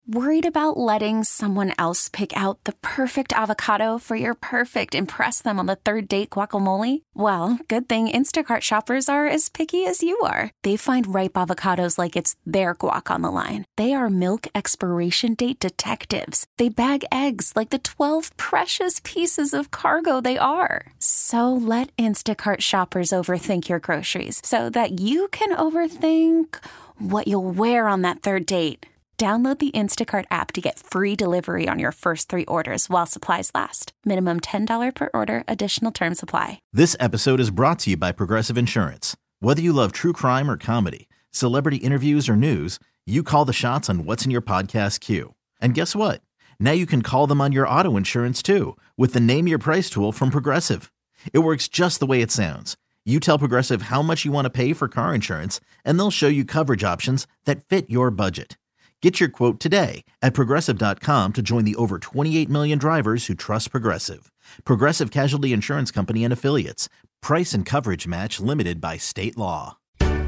Worried about letting someone else pick out the perfect avocado for your perfect impress them on the third date guacamole? Well, good thing Instacart shoppers are as picky as you are. They find ripe avocados like it's their guac on the line. They are milk expiration date detectives. They bag eggs like the 12 precious pieces of cargo they are. So let Instacart shoppers overthink your groceries so that you can overthink what you'll wear on that third date. Download the Instacart app to get free delivery on your first 3 orders while supplies last. Minimum $10 per order. Additional terms apply. This episode is brought to you by Progressive Insurance. Whether you love true crime or comedy, celebrity interviews or news, you call the shots on what's in your podcast queue. And guess what? Now you can call them on your auto insurance too with the Name Your Price tool from Progressive. It works just the way it sounds. You tell Progressive how much you want to pay for car insurance, and they'll show you coverage options that fit your budget. Get your quote today at Progressive.com to join the over 28 million drivers who trust Progressive. Progressive Casualty Insurance Company and Affiliates. Price and coverage match limited by state law.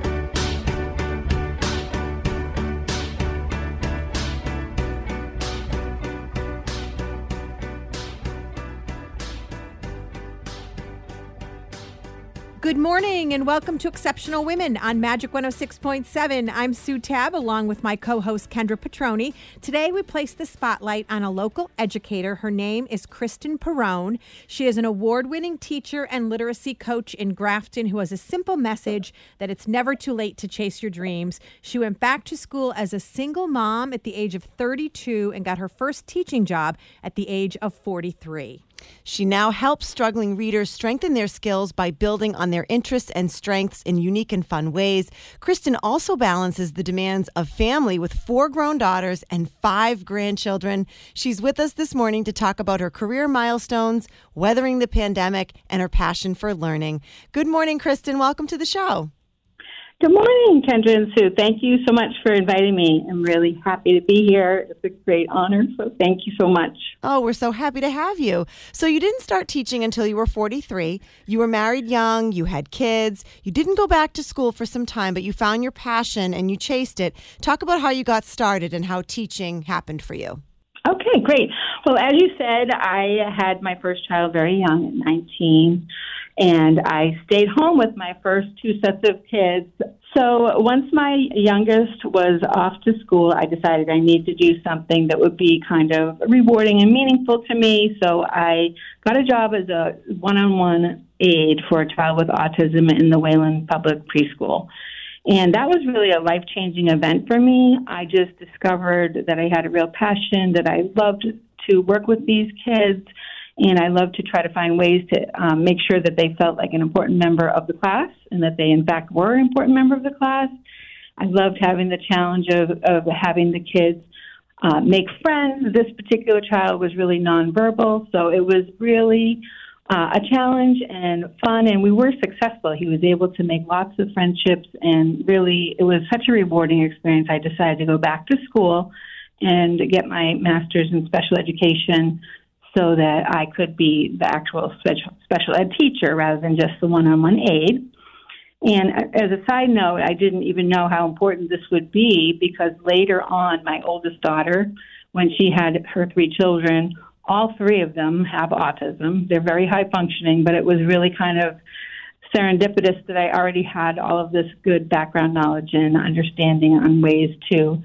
Good morning and welcome to Exceptional Women on Magic 106.7. I'm Sue Tabb along with my co-host Kendra Petroni. Today we place the spotlight on a local educator. Her name is Kristen Perrone. She is an award-winning teacher and literacy coach in Grafton who has a simple message that it's never too late to chase your dreams. She went back to school as a single mom at the age of 32 and got her first teaching job at the age of 43. She now helps struggling readers strengthen their skills by building on their interests and strengths in unique and fun ways. Kristen also balances the demands of family with 4 grown daughters and 5 grandchildren. She's with us this morning to talk about her career milestones, weathering the pandemic, and her passion for learning. Good morning, Kristen. Welcome to the show. Good morning, Kendra and Sue. Thank you so much for inviting me. I'm really happy to be here. It's a great honor, so thank you so much. Oh, we're so happy to have you. So you didn't start teaching until you were 43. You were married young. You had kids. You didn't go back to school for some time, but you found your passion and you chased it. Talk about how you got started and how teaching happened for you. Okay, great. Well, as you said, I had my first child very young at 19. And I stayed home with my first 2 sets of kids. So once my youngest was off to school, I decided I need to do something that would be kind of rewarding and meaningful to me. So I got a job as a one-on-one aide for a child with autism in the Wayland Public Preschool. And that was really a life-changing event for me. I just discovered that I had a real passion, that I loved to work with these kids. And I love to try to find ways to make sure that they felt like an important member of the class and that they, in fact, were an important member of the class. I loved having the challenge of having the kids make friends. This particular child was really nonverbal, so it was really a challenge and fun, and we were successful. He was able to make lots of friendships, and really it was such a rewarding experience. I decided to go back to school and get my master's in special education so that I could be the actual special ed teacher rather than just the one-on-one aide. And as a side note, I didn't even know how important this would be because later on, my oldest daughter, when she had her 3 children, all 3 of them have autism. They're very high functioning, but it was really kind of serendipitous that I already had all of this good background knowledge and understanding on ways to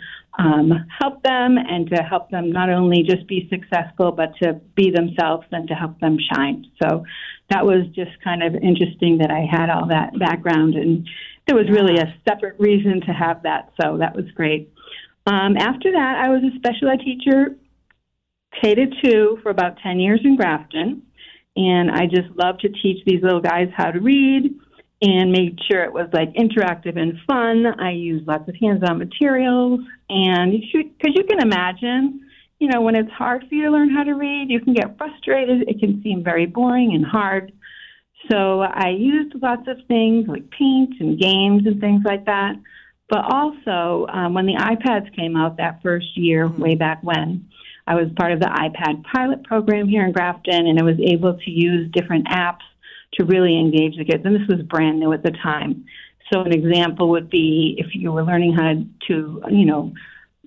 help them and to help them not only just be successful, but to be themselves and to help them shine. So that was just kind of interesting that I had all that background, and there was really a separate reason to have that. So that was great. After that, I was a special ed teacher, K-2, for about 10 years in Grafton, and I just loved to teach these little guys how to read and made sure it was like interactive and fun. I used lots of hands-on materials, and because you can imagine, you know, when it's hard for you to learn how to read, you can get frustrated. It can seem very boring and hard. So I used lots of things like paint and games and things like that. But also, when the iPads came out that first year, way back when, I was part of the iPad pilot program here in Grafton, and I was able to use different apps to really engage the kids. And this was brand new at the time. So an example would be if you were learning how to, you know,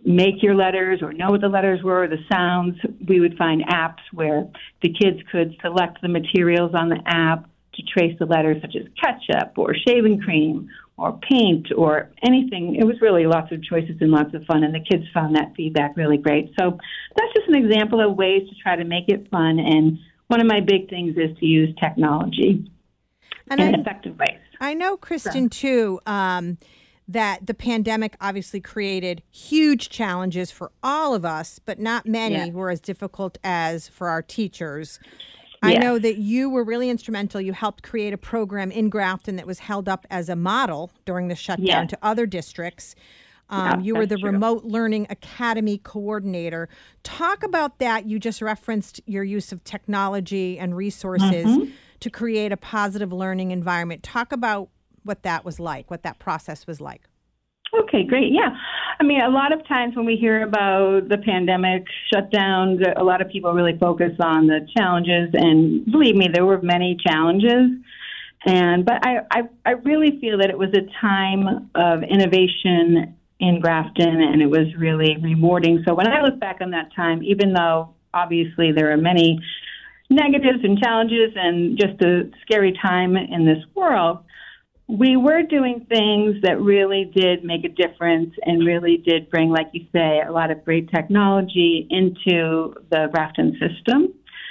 make your letters or know what the letters were, the sounds. We would find apps where the kids could select the materials on the app to trace the letters, such as ketchup or shaving cream or paint or anything. It was really lots of choices and lots of fun, and the kids found that feedback really great. So that's just an example of ways to try to make it fun, and one of my big things is to use technology in effective ways. I know, Kristen, too, that the pandemic obviously created huge challenges for all of us, but not many were as difficult as for our teachers. I know that you were really instrumental. You helped create a program in Grafton that was held up as a model during the shutdown to other districts. You were the Remote Learning Academy coordinator. Talk about that. You just referenced your use of technology and resources to create a positive learning environment. Talk about what that was like, what that process was like. Okay, great. Yeah. I mean, a lot of times when we hear about the pandemic shutdown, a lot of people really focus on the challenges, and believe me, there were many challenges. But I really feel that it was a time of innovation in Grafton, and it was really rewarding. So when I look back on that time, even though obviously there are many negatives and challenges and just a scary time in this world, we were doing things that really did make a difference and really did bring, like you say, a lot of great technology into the Grafton system.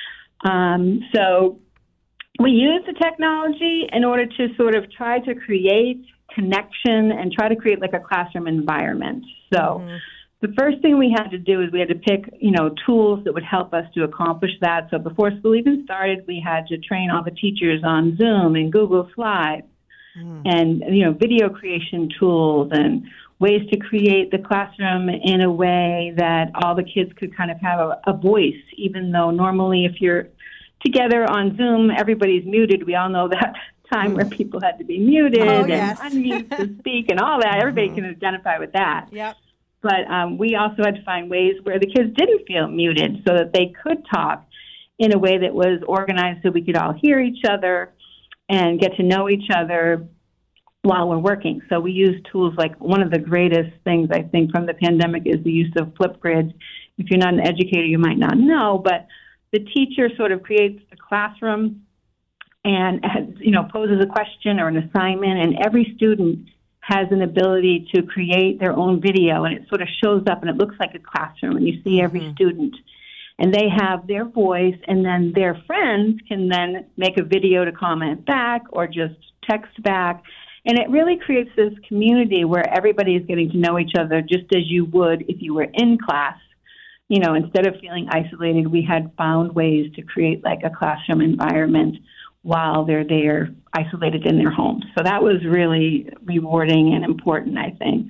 So we used the technology in order to sort of try to create connection and try to create like a classroom environment. So the first thing we had to do is we had to pick, tools that would help us to accomplish that. So before school even started, we had to train all the teachers on Zoom and Google Slides. And, video creation tools and ways to create the classroom in a way that all the kids could kind of have a voice, even though normally if you're together on Zoom, everybody's muted. We all know that time where people had to be muted and unmute to speak and all that. Everybody can identify with that. Yep. But we also had to find ways where the kids didn't feel muted so that they could talk in a way that was organized so we could all hear each other and get to know each other while we're working. So we use tools like, one of the greatest things I think from the pandemic is the use of Flipgrid. If you're not an educator, you might not know, but the teacher sort of creates the classroom and poses a question or an assignment, and every student has an ability to create their own video, and it sort of shows up and it looks like a classroom, and you see every student. And they have their voice, and then their friends can then make a video to comment back or just text back. And it really creates this community where everybody is getting to know each other just as you would if you were in class. Instead of feeling isolated, we had found ways to create like a classroom environment while they're there isolated in their homes. So that was really rewarding and important, I think.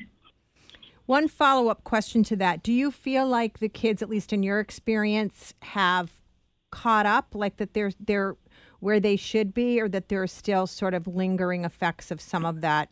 One follow-up question to that. Do you feel like the kids, at least in your experience, have caught up, like that they're where they should be, or that there are still sort of lingering effects of some of that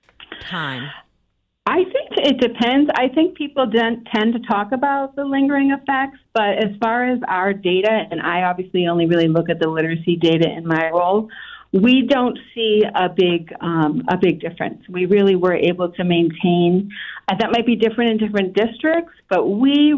time? I think it depends. I think people don't tend to talk about the lingering effects, but as far as our data, and I obviously only really look at the literacy data in my role, we don't see a big difference. We really were able to maintain. That might be different in different districts, but we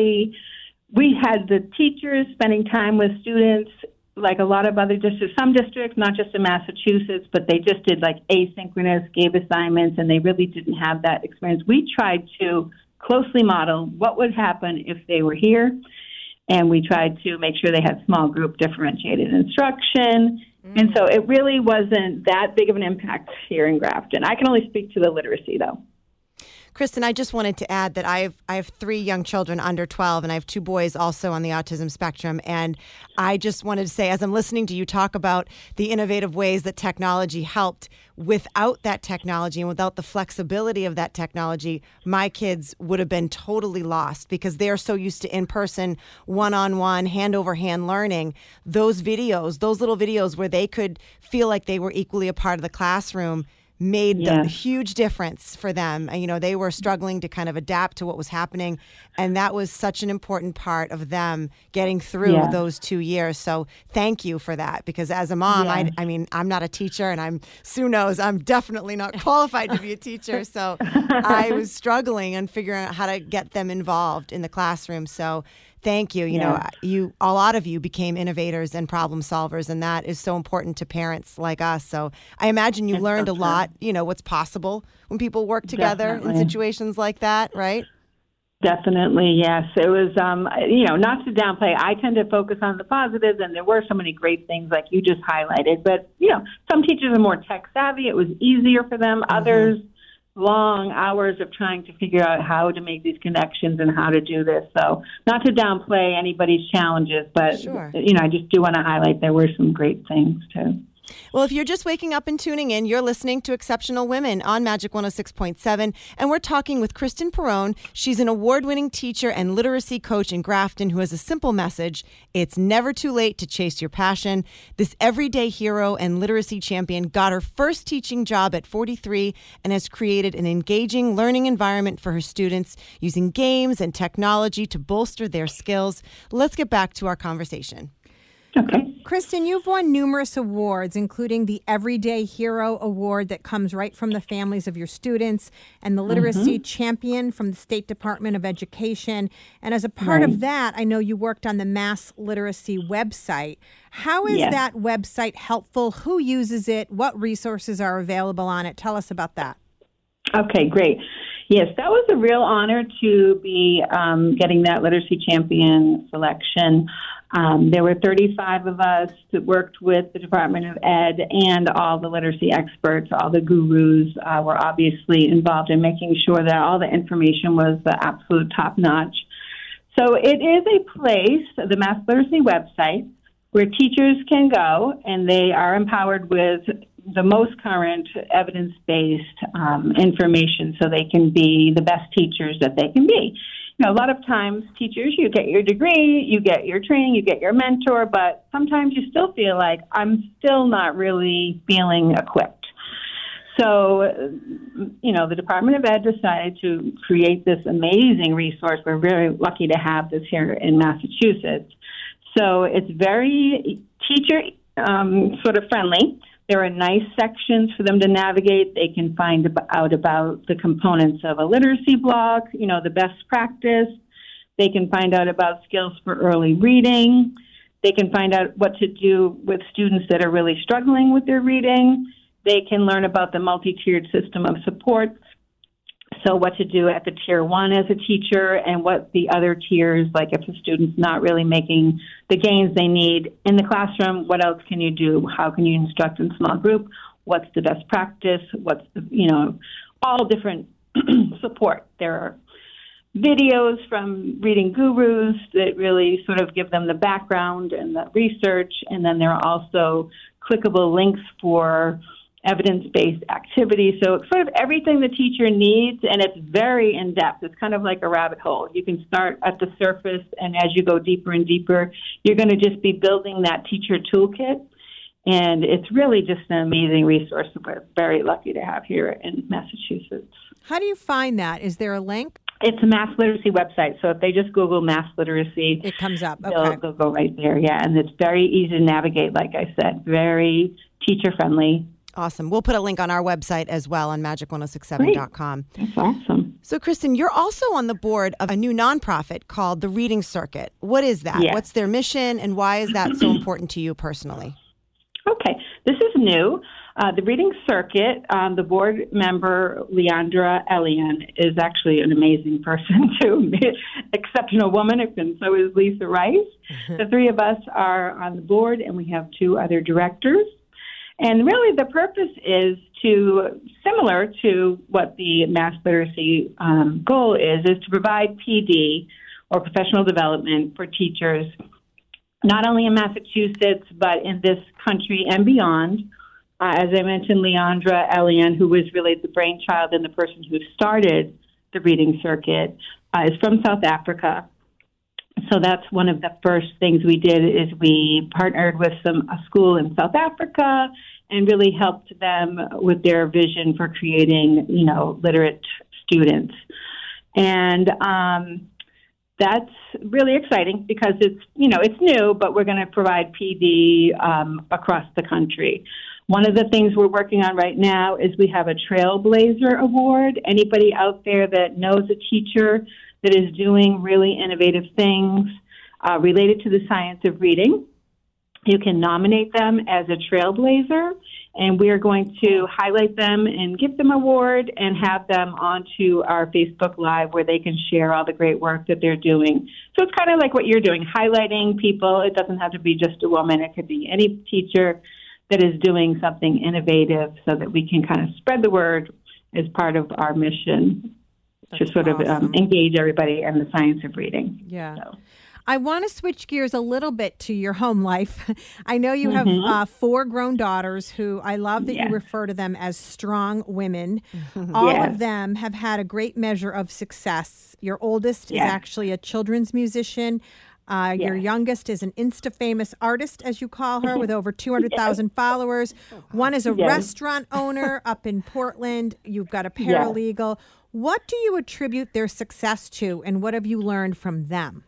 had the teachers spending time with students like a lot of other districts. Some districts, not just in Massachusetts, but they just did like asynchronous, gave assignments, and they really didn't have that experience. We tried to closely model what would happen if they were here, and we tried to make sure they had small group differentiated instruction. And so it really wasn't that big of an impact here in Grafton. I can only speak to the literacy, though. Kristen, I just wanted to add that I have 3 young children under 12, and I have 2 boys also on the autism spectrum. And I just wanted to say, as I'm listening to you talk about the innovative ways that technology helped, without that technology and without the flexibility of that technology, my kids would have been totally lost because they're so used to in-person, one-on-one, hand-over-hand learning. Those videos, those little videos where they could feel like they were equally a part of the classroom, made a huge difference for them. You know, they were struggling to kind of adapt to what was happening, and that was such an important part of them getting through those 2 years. So thank you for that, because as a mom, I mean, I'm not a teacher, and Sue knows I'm definitely not qualified to be a teacher. So I was struggling and figuring out how to get them involved in the classroom. So thank you. You know, a lot of you became innovators and problem solvers, and that is so important to parents like us. So I imagine you learned a lot, you know, what's possible when people work together in situations like that, right? Definitely, yes. It was, you know, not to downplay. I tend to focus on the positives, and there were so many great things like you just highlighted. But, you know, some teachers are more tech savvy. It was easier for them. Others, long hours of trying to figure out how to make these connections and how to do this. So not to downplay anybody's challenges, but, you know, I just do want to highlight there were some great things, too. Well, if you're just waking up and tuning in, you're listening to Exceptional Women on Magic 106.7, and we're talking with Kristen Perrone. She's an award-winning teacher and literacy coach in Grafton who has a simple message: it's never too late to chase your passion. This everyday hero and literacy champion got her first teaching job at 43 and has created an engaging learning environment for her students using games and technology to bolster their skills. Let's get back to our conversation. Okay. Kristen, you've won numerous awards, including the Everyday Hero Award that comes right from the families of your students, and the Literacy Champion from the State Department of Education. And as a part of that, I know you worked on the Mass Literacy website. How is that website helpful? Who uses it? What resources are available on it? Tell us about that. Okay, great. Yes, that was a real honor to be getting that Literacy Champion selection. There were 35 of us that worked with the Department of Ed, and all the literacy experts, all the gurus were obviously involved in making sure that all the information was the absolute top-notch. So it is a place, the Mass Literacy website, where teachers can go, and they are empowered with the most current evidence-based information so they can be the best teachers that they can be. You know, a lot of times teachers, you get your degree, you get your training, you get your mentor, but sometimes you still feel like I'm still not really feeling equipped. So, you know, the Department of Ed decided to create this amazing resource. We're very lucky to have this here in Massachusetts. So it's very teacher sort of friendly. There are nice sections for them to navigate. They can find out about the components of a literacy block, you know, the best practice. They can find out about skills for early reading. They can find out what to do with students that are really struggling with their reading. They can learn about the multi-tiered system of support. So what to do at the tier 1 as a teacher, and what the other tiers, like if a student's not really making the gains they need in the classroom, what else can you do? How can you instruct in small group? What's the best practice? What's the, you know, all different support. There are videos from reading gurus that really sort of give them the background and the research, and then there are also clickable links for evidence-based activities. So it's sort of everything the teacher needs, and it's very in-depth. It's kind of like a rabbit hole. You can start at the surface, and as you go deeper and deeper, you're going to just be building that teacher toolkit. And it's really just an amazing resource that we're very lucky to have here in Massachusetts. How do you find that? Is there a link? It's a Mass Literacy website. So if they just Google Mass Literacy, it comes up. Okay. They'll go right there. Yeah, and it's very easy to navigate, like I said, very teacher-friendly. Awesome. We'll put a link on our website as well on magic1067.com. That's awesome. So, Kristen, you're also on the board of a new nonprofit called the Reading Circuit. What is that? Yes. What's their mission, and why is that so important to you personally? Okay. This is new. The Reading Circuit, the board member, Leandra Elian, is actually an amazing person, too. Exceptional woman, and so is Lisa Rice. The three of us are on the board, and we have 2 other directors. And really the purpose is to, similar to what the Mass Literacy goal is to provide PD, or professional development, for teachers, not only in Massachusetts, but in this country and beyond. As I mentioned, Leandra Elian, who was really the brainchild and the person who started the Reading Circuit, is from South Africa. So that's one of the first things we did, is we partnered with a school in South Africa, and really helped them with their vision for creating, literate students. And that's really exciting because it's new, but we're going to provide PD across the country. One of the things we're working on right now is we have a Trailblazer Award. Anybody out there that knows a teacher that is doing really innovative things related to the science of reading, you can nominate them as a trailblazer, and we are going to highlight them and give them an award and have them onto our Facebook Live where they can share all the great work that they're doing. So it's kind of like what you're doing, highlighting people. It doesn't have to be just a woman. It could be any teacher that is doing something innovative so that we can kind of spread the word as part of our mission. That's to sort of engage everybody in the science of reading. Yeah. So. I want to switch gears a little bit to your home life. I know you have 4 grown daughters who I love that you refer to them as strong women. All of them have had a great measure of success. Your oldest is actually a children's musician. Your youngest is an Insta-famous artist, as you call her, with over 200,000 followers. One is a restaurant owner up in Portland. You've got a paralegal. What do you attribute their success to, and what have you learned from them?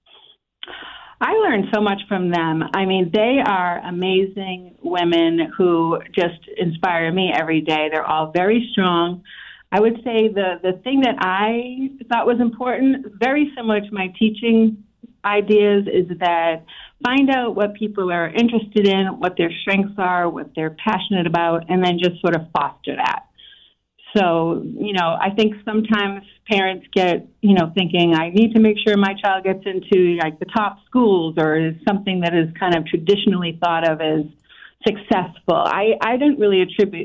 I learned so much from them. I mean, they are amazing women who just inspire me every day. They're all very strong. I would say the thing that I thought was important, very similar to my teaching ideas, is that find out what people are interested in, what their strengths are, what they're passionate about, and then just sort of foster that. So, I think sometimes parents get, thinking, I need to make sure my child gets into like the top schools or is something that is kind of traditionally thought of as successful. I don't really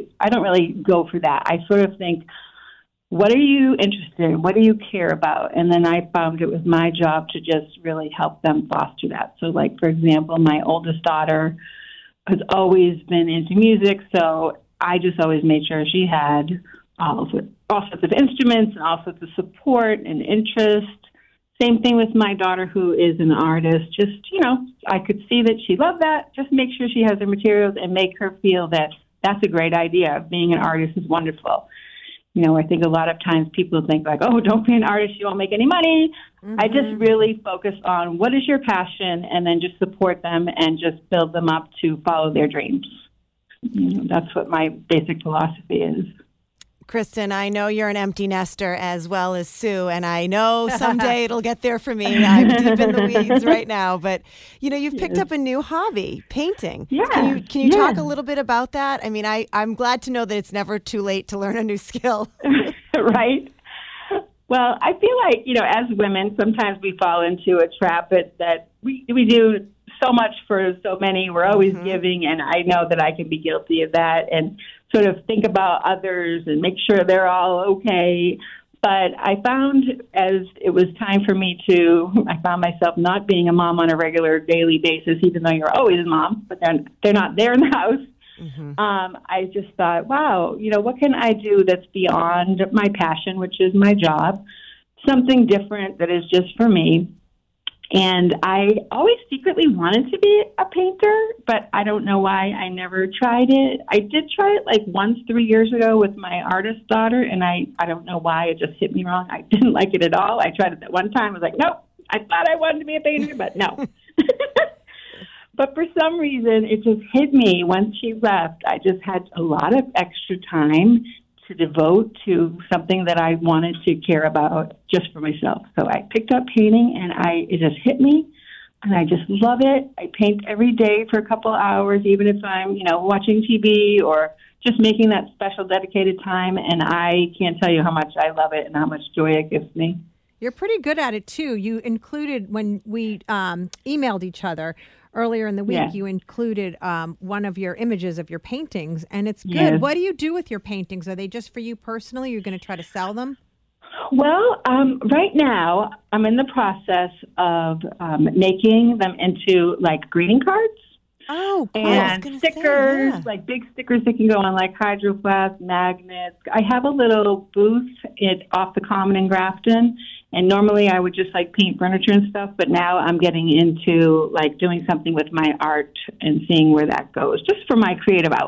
go for that. I sort of think, what are you interested in? What do you care about? And then I found it was my job to just really help them foster that. So like, for example, my oldest daughter has always been into music. So I just always made sure she had all sorts of instruments and all sorts of support and interest. Same thing with my daughter, who is an artist. Just, I could see that she loved that. Just make sure she has the materials and make her feel that that's a great idea. Being an artist is wonderful. I think a lot of times people think like, oh, don't be an artist, you won't make any money. Mm-hmm. I just really focus on what is your passion and then just support them and just build them up to follow their dreams. That's what my basic philosophy is. Kristen, I know you're an empty nester as well as Sue, and I know someday it'll get there for me. I'm deep in the weeds right now, but you've picked up a new hobby, painting. Yeah. Can you talk a little bit about that? I mean, I'm glad to know that it's never too late to learn a new skill. Right. Well, I feel like, as women, sometimes we fall into a trap that we do so much for so many. We're always giving, and I know that I can be guilty of that and sort of think about others and make sure they're all okay. But I found as it was time for me I found myself not being a mom on a regular daily basis, even though you're always a mom, but they're not there in the house. Mm-hmm. I just thought, wow, what can I do that's beyond my passion, which is my job, something different that is just for me. And I always secretly wanted to be a painter, but I don't know why I never tried it. I did try it like once 3 years ago with my artist daughter, and I don't know why it just hit me wrong. I didn't like it at all. I tried it that one time. I was like, nope, I thought I wanted to be a painter, but no. But for some reason, it just hit me once she left. I just had a lot of extra time to devote to something that I wanted to care about just for myself. So I picked up painting, and it just hit me, and I just love it. I paint every day for a couple of hours, even if I'm, watching TV or just making that special dedicated time, and I can't tell you how much I love it and how much joy it gives me. You're pretty good at it, too. You included, when we emailed each other earlier in the week, you included one of your images of your paintings, and it's good. Yes. What do you do with your paintings? Are they just for you personally? You're going to try to sell them? Well, right now, I'm in the process of making them into, like, greeting cards. Oh, cool. And stickers, like big stickers that can go on, like Hydro Flask, magnets. I have a little booth off the Common in Grafton, and normally I would just like paint furniture and stuff, but now I'm getting into like doing something with my art and seeing where that goes, just for my creative outlet.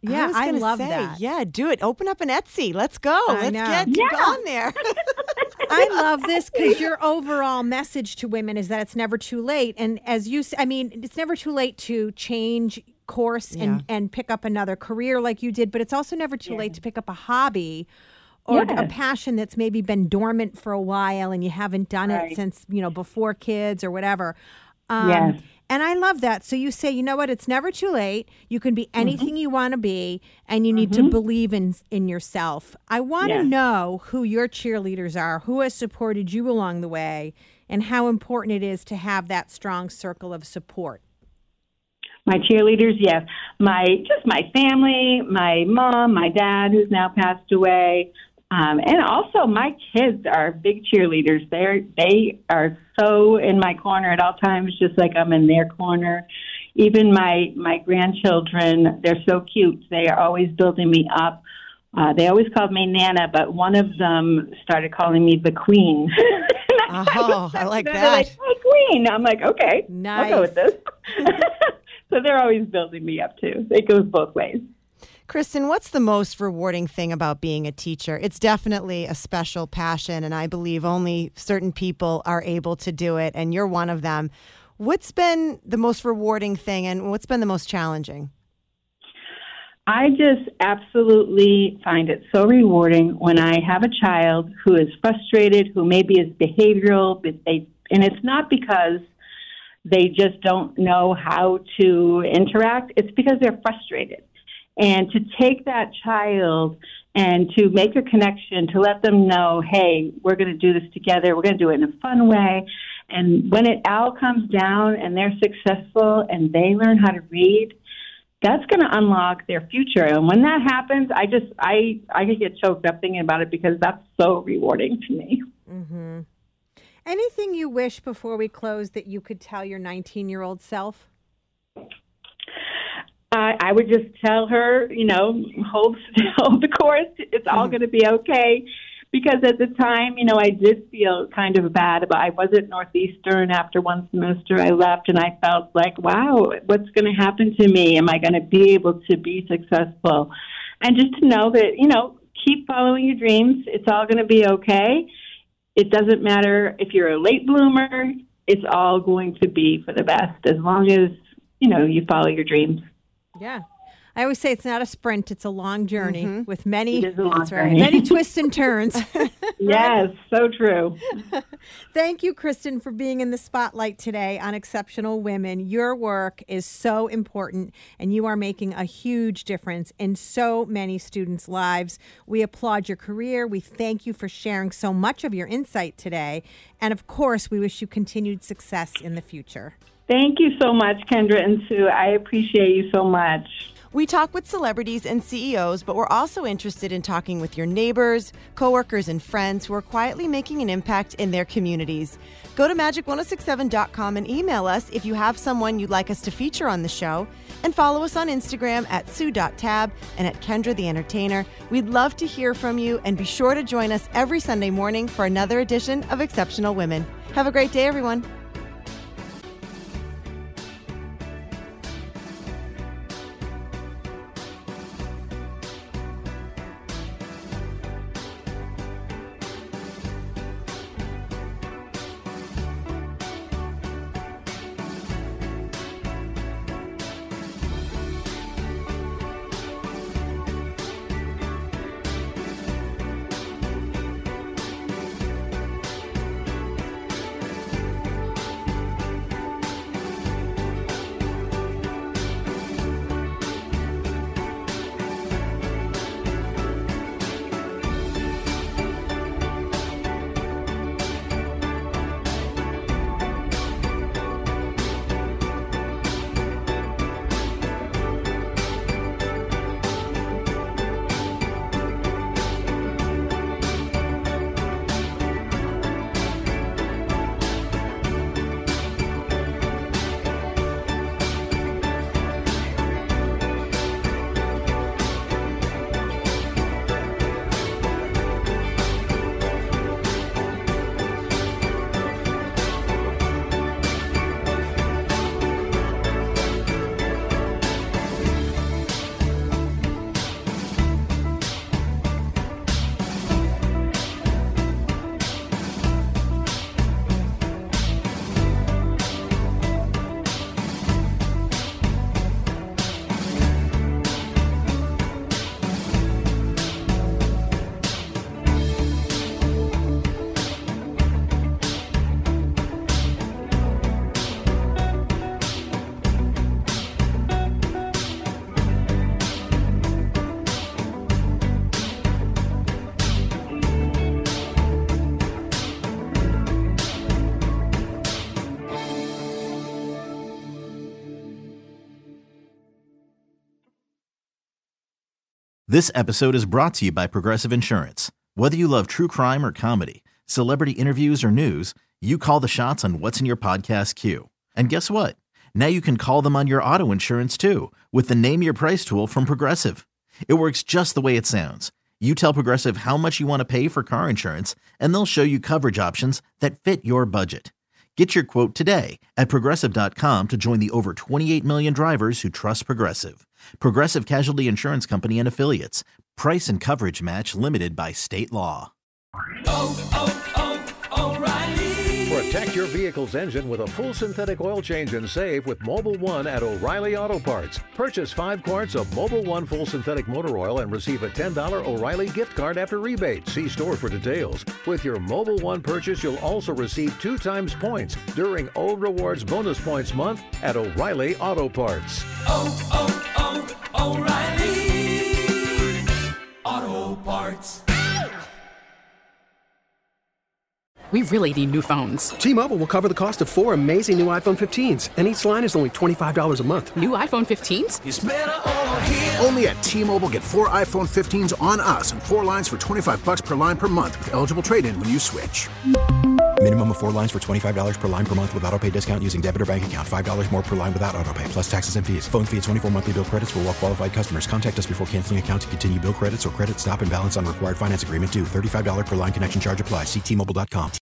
Yeah, was I gonna love say, that. Yeah, do it. Open up an Etsy. Let's go. I Let's know. get on there. I love this because your overall message to women is that it's never too late. And as you I mean, it's never too late to change course and pick up another career like you did, but it's also never too late to pick up a hobby or a passion that's maybe been dormant for a while and you haven't done it since, before kids or whatever. Yes. And I love that. So you say, you know what? It's never too late. You can be anything you want to be, and you need to believe in yourself. I want to know who your cheerleaders are, who has supported you along the way, and how important it is to have that strong circle of support. My cheerleaders, yes. My family, my mom, my dad, who's now passed away, and also my kids are big cheerleaders. They are so in my corner at all times, just like I'm in their corner. Even my grandchildren, they're so cute. They are always building me up. They always called me Nana, but one of them started calling me the Queen. I like that. They're like, "Hey, Queen." I'm like, okay, nice. I'll go with this. So they're always building me up, too. It goes both ways. Kristen, what's the most rewarding thing about being a teacher? It's definitely a special passion, and I believe only certain people are able to do it, and you're one of them. What's been the most rewarding thing, and what's been the most challenging? I just absolutely find it so rewarding when I have a child who is frustrated, who maybe is behavioral, and it's not because they just don't know how to interact. It's because they're frustrated. And to take that child and to make a connection, to let them know, hey, we're going to do this together. We're going to do it in a fun way. And when it all comes down and they're successful and they learn how to read, that's going to unlock their future. And when that happens, I could get choked up thinking about it because that's so rewarding to me. Mm-hmm. Anything you wish before we close that you could tell your 19-year-old self? I would just tell her, hold the course. It's all going to be okay. Because at the time, I did feel kind of bad about. I was at Northeastern after one semester. I left, and I felt like, wow, what's going to happen to me? Am I going to be able to be successful? And just to know that, keep following your dreams. It's all going to be okay. It doesn't matter if you're a late bloomer. It's all going to be for the best as long as, you follow your dreams. Yeah. I always say it's not a sprint, it's a long journey with many journey. many twists and turns. Yes, so true. Thank you, Kristen, for being in the spotlight today on Exceptional Women. Your work is so important, and you are making a huge difference in so many students' lives. We applaud your career. We thank you for sharing so much of your insight today. And, of course, we wish you continued success in the future. Thank you so much, Kendra and Sue. I appreciate you so much. We talk with celebrities and CEOs, but we're also interested in talking with your neighbors, coworkers, and friends who are quietly making an impact in their communities. Go to magic1067.com and email us if you have someone you'd like us to feature on the show. And follow us on Instagram at sue.tab and at Kendra the Entertainer. We'd love to hear from you, and be sure to join us every Sunday morning for another edition of Exceptional Women. Have a great day, everyone. This episode is brought to you by Progressive Insurance. Whether you love true crime or comedy, celebrity interviews or news, you call the shots on what's in your podcast queue. And guess what? Now you can call them on your auto insurance too with the Name Your Price tool from Progressive. It works just the way it sounds. You tell Progressive how much you want to pay for car insurance, and they'll show you coverage options that fit your budget. Get your quote today at Progressive.com to join the over 28 million drivers who trust Progressive. Progressive Casualty Insurance Company and Affiliates. Price and coverage match limited by state law. O'Reilly. Protect your vehicle's engine with a full synthetic oil change and save with Mobil 1 at O'Reilly Auto Parts. Purchase 5 quarts of Mobil 1 full synthetic motor oil and receive a $10 O'Reilly gift card after rebate. See store for details. With your Mobil 1 purchase, you'll also receive 2 times points during O Rewards Bonus Points Month at O'Reilly Auto Parts. O'Reilly Auto Parts. We really need new phones. T-Mobile will cover the cost of 4 amazing new iPhone 15s, and each line is only $25 a month. New iPhone 15s? It's better over here. Only at T-Mobile, get 4 iPhone 15s on us and 4 lines for $25 per line per month with eligible trade-in when you switch. Minimum of 4 lines for $25 per line per month with autopay discount using debit or bank account. $5 more per line without autopay, plus taxes and fees. Phone fee at 24 monthly bill credits for well-qualified customers. Contact us before canceling account to continue bill credits or credit stop and balance on required finance agreement due. $35 per line connection charge applies. See T-Mobile.com.